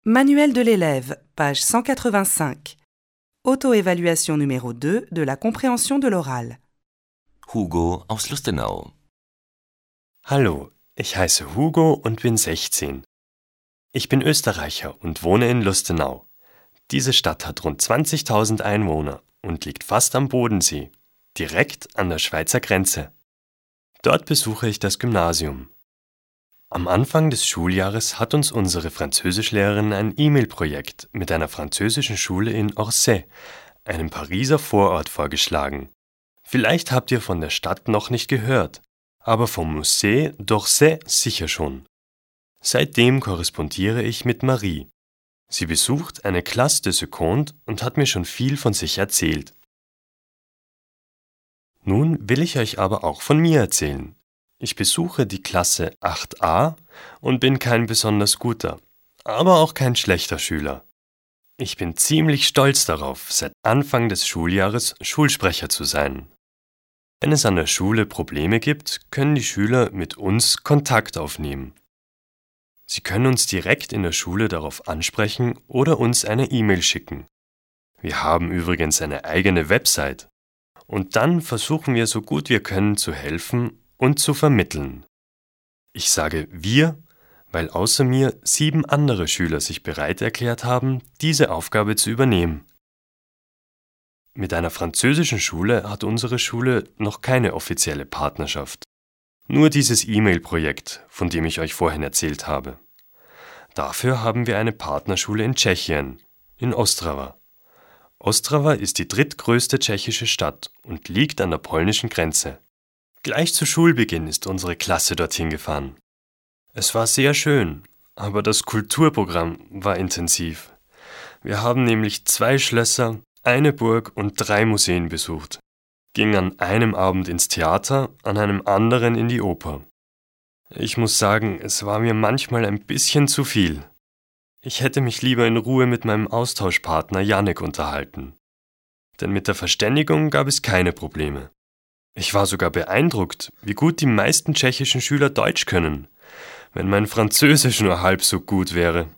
Manuel de l'élève, page 185. Auto-évaluation numéro 2 de la compréhension de l'oral. Hugo aus Lustenau. Hallo, ich heiße Hugo und bin 16. Ich bin Österreicher und wohne in Lustenau. Diese Stadt hat rund 20.000 Einwohner und liegt fast am Bodensee, direkt an der Schweizer Grenze. Dort besuche ich das Gymnasium. Am Anfang des Schuljahres hat uns unsere Französischlehrerin ein E-Mail-Projekt mit einer französischen Schule in Orsay, einem Pariser Vorort, vorgeschlagen. Vielleicht habt ihr von der Stadt noch nicht gehört, aber vom Musée d'Orsay sicher schon. Seitdem korrespondiere ich mit Marie. Sie besucht eine Classe de Seconde und hat mir schon viel von sich erzählt. Nun will ich euch aber auch von mir erzählen. Ich besuche die Klasse 8a und bin kein besonders guter, aber auch kein schlechter Schüler. Ich bin ziemlich stolz darauf, seit Anfang des Schuljahres Schulsprecher zu sein. Wenn es an der Schule Probleme gibt, können die Schüler mit uns Kontakt aufnehmen. Sie können uns direkt in der Schule darauf ansprechen oder uns eine E-Mail schicken. Wir haben übrigens eine eigene Website. Und dann versuchen wir so gut wir können zu helfen und zu vermitteln. Ich sage wir, weil außer mir 7 andere Schüler sich bereit erklärt haben, diese Aufgabe zu übernehmen. Mit einer französischen Schule hat unsere Schule noch keine offizielle Partnerschaft. Nur dieses E-Mail-Projekt, von dem ich euch vorhin erzählt habe. Dafür haben wir eine Partnerschule in Tschechien, in Ostrava. Ostrava ist die drittgrößte tschechische Stadt und liegt an der polnischen Grenze. Gleich zu Schulbeginn ist unsere Klasse dorthin gefahren. Es war sehr schön, aber das Kulturprogramm war intensiv. Wir haben nämlich 2 Schlösser, eine Burg und 3 Museen besucht. Ging an einem Abend ins Theater, an einem anderen in die Oper. Ich muss sagen, es war mir manchmal ein bisschen zu viel. Ich hätte mich lieber in Ruhe mit meinem Austauschpartner Jannik unterhalten. Denn mit der Verständigung gab es keine Probleme. Ich war sogar beeindruckt, wie gut die meisten tschechischen Schüler Deutsch können, wenn mein Französisch nur halb so gut wäre.